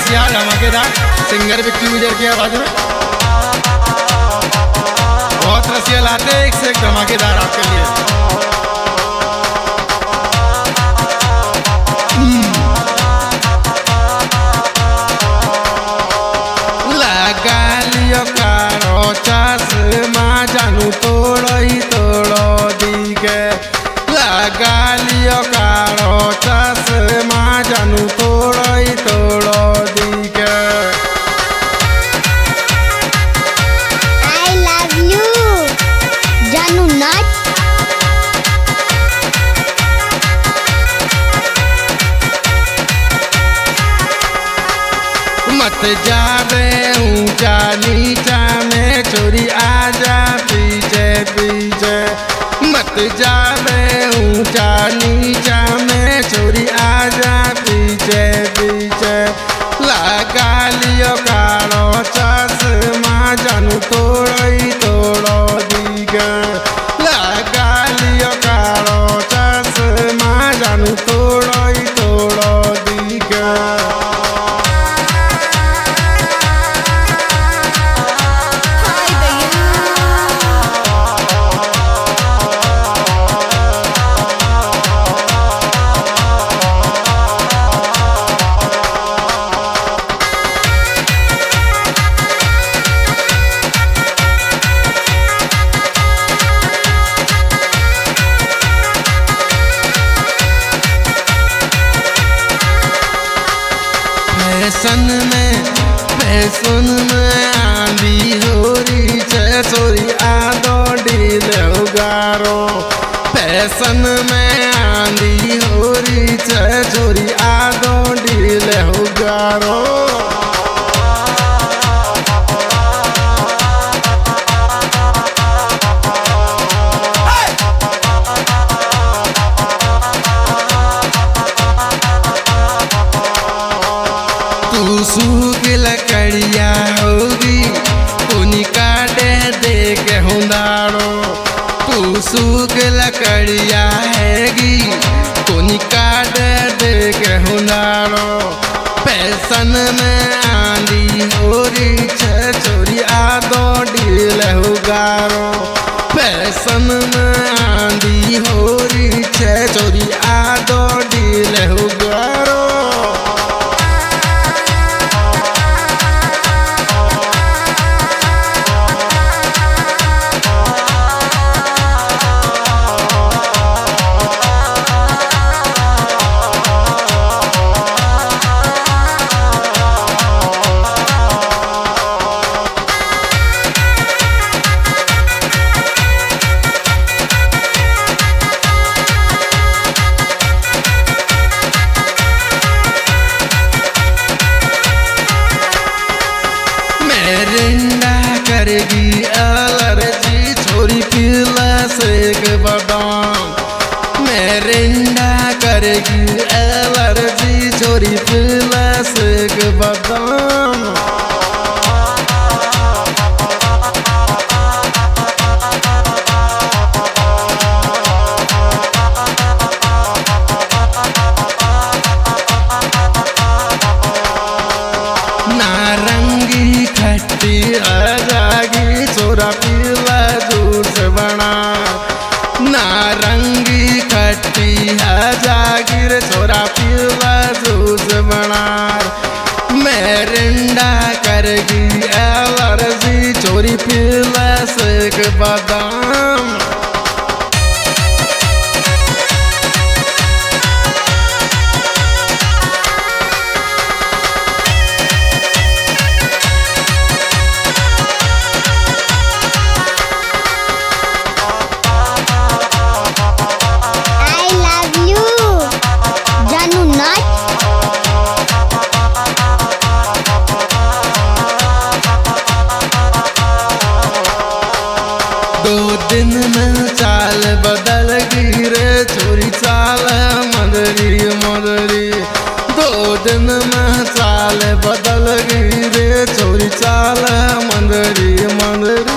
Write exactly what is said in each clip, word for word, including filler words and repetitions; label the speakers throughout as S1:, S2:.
S1: रसिया धमाकेदार सिंगर विक्की गुजर की आवाज में बहुत रसिया लाते हैं, एक से एक धमाकेदार आपके लिए। लगा लियो कारो चश्मा जानू तोड़ो ही तोड़ो दी के, लगा लियो कारो चश्मा जानू तोड़ो ही तोड़ो दी के।
S2: I love you जानू नाच।
S1: मत जावे ऊंचा नीचा में चोरी आजा पीछे पीछे, मत जावे ऊंचा नीचा में चोरी आजा पीछे पीछे। लगा लियो कारो चश्मा जानू तोड़ो ही तोड़ो दी के, लगा लियो कारो चश्मा जानू तोड़ो ही तोड़ो दी के। फैशन में फैशन में आंधी हो रही है चोरी आदो ढील उगारो, फैशन में आंधी हो रही है चोरी आदो ढील उगारो। तू सूख लकड़िया होगी कोनी काटे दे के हुंदारो, तू सूख लकड़िया हैगी कोनी काटे दे के हुंदारो। फैशन में आंधी हो रही है चोरी आदो ढील उगारो, फैशन में आंधी हो रही है चोरी आदो ढील उगारो। मेरिंडा करेगी एलर्जी छोरी पीला सेक बादाम, मेरिंडा करेगी एलर्जी छोरी पीला सेक बादाम। नारंगी खट्टी आजागी छोरा पीला जूस बना, नारंगी खट्टी आजागी छोरा पीला जूस बना। मेरिंडा करेगी एलर्जी छोरी पीला सेक बादाम।
S2: I love you जानू नाच।
S1: दो दिन में चाल बदल गई रे छोरी चाल मदरी मदरी, दो दिन में चाल बदल गई रे छोरी चाल मदरी मदरी।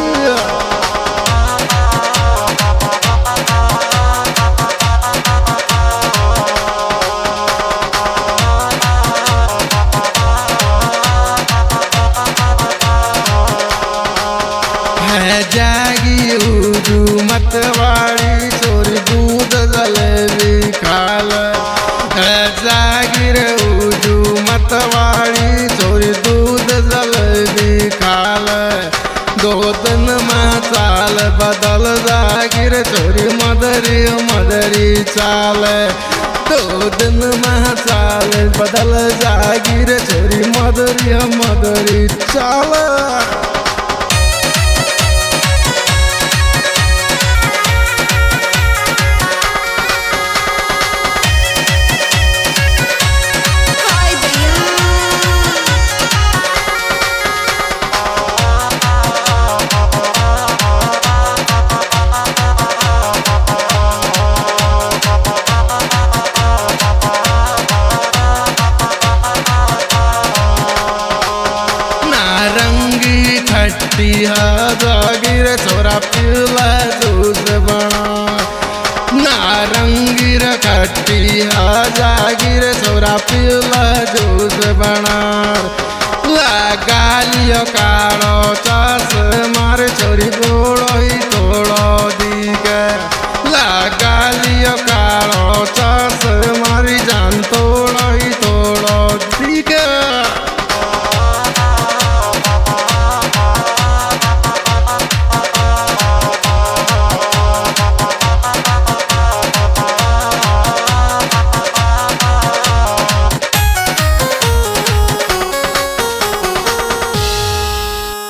S1: है जागी उजू मतवाड़ी छोरी दूध जलेबी खाल है जागी रे उजू मतवाड़ी छोरी दूध जलेबी खाल दो दिन में चाल बदल जागिर छोरी मदरी मदरी चाल दो दिन में चाल बदल जागिर छोरी मदरी मदरी चाल खट्टी जागिर छोरा पीला जूस बना नारंगी रे खट्टी जागिर छोरा पीला जूस बना लगा लियो कालो चास मार छोरी को